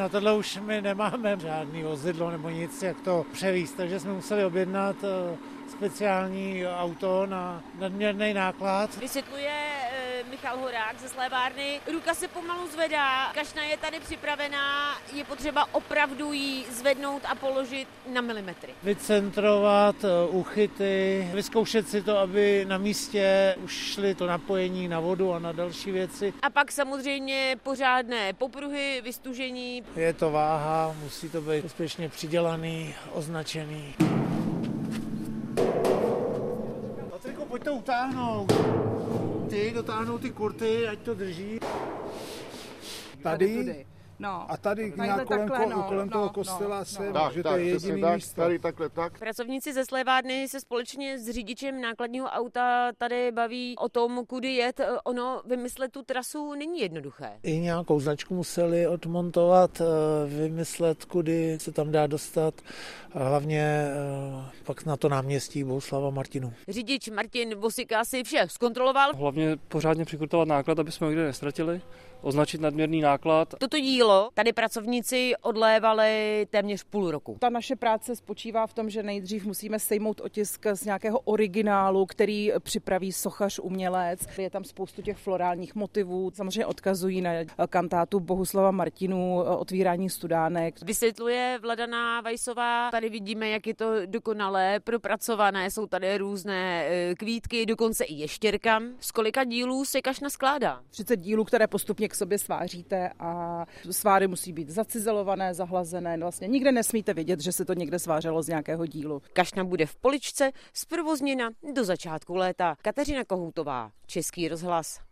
Na tohle už my nemáme žádný vozidlo nebo nic, jak to převízt, takže jsme museli objednat speciální auto na nadměrný náklad. Vysvětluje Michal Horák ze slévárny. Ruka se pomalu zvedá, kašna je tady připravená, je potřeba opravdu ji zvednout a položit na milimetry. Vycentrovat uchyty, vyzkoušet si to, aby na místě už šli to napojení na vodu a na další věci. A pak samozřejmě pořádné popruhy, vystužení. Je to váha, musí to být úspěšně přidělaný, označený. Patriku, pojď to utáhnout. Ty dotáhnou ty kurty, ať to drží. Tady? No. A tady nějak kolem toho kostela že to je jediný místo. Tady takhle tak. Pracovníci ze slévárny se společně s řidičem nákladního auta tady baví o tom, kudy jet. Ono vymyslet tu trasu není jednoduché. I nějakou značku museli odmontovat, vymyslet, kudy se tam dá dostat. A hlavně pak na to náměstí Bohuslava Martinů. Řidič Martin Vosika si vše zkontroloval. Hlavně pořádně přikurtovat náklad, aby jsme ho nikde nestratili. Označit nadměrný náklad. Toto dílo tady pracovníci odlévali téměř půl roku. Ta naše práce spočívá v tom, že nejdřív musíme sejmout otisk z nějakého originálu, který připraví sochař, umělec. Je tam spoustu těch florálních motivů. Samozřejmě odkazují na kantátu Bohuslava Martinů Otvírání studánek. Vysvětluje Vladana Vajsová. Tady vidíme, jak je to dokonale propracované. Jsou tady různé kvítky, dokonce i ještěrka. Z kolika dílů se kašna skládá? 30 dílů, které postupně k sobě sváříte a sváry musí být zacizelované, zahlazené. Vlastně nikde nesmíte vidět, že se to někde svářelo z nějakého dílu. Kašna bude v Poličce zprovozněna do začátku léta. Kateřina Kohoutová, Český rozhlas.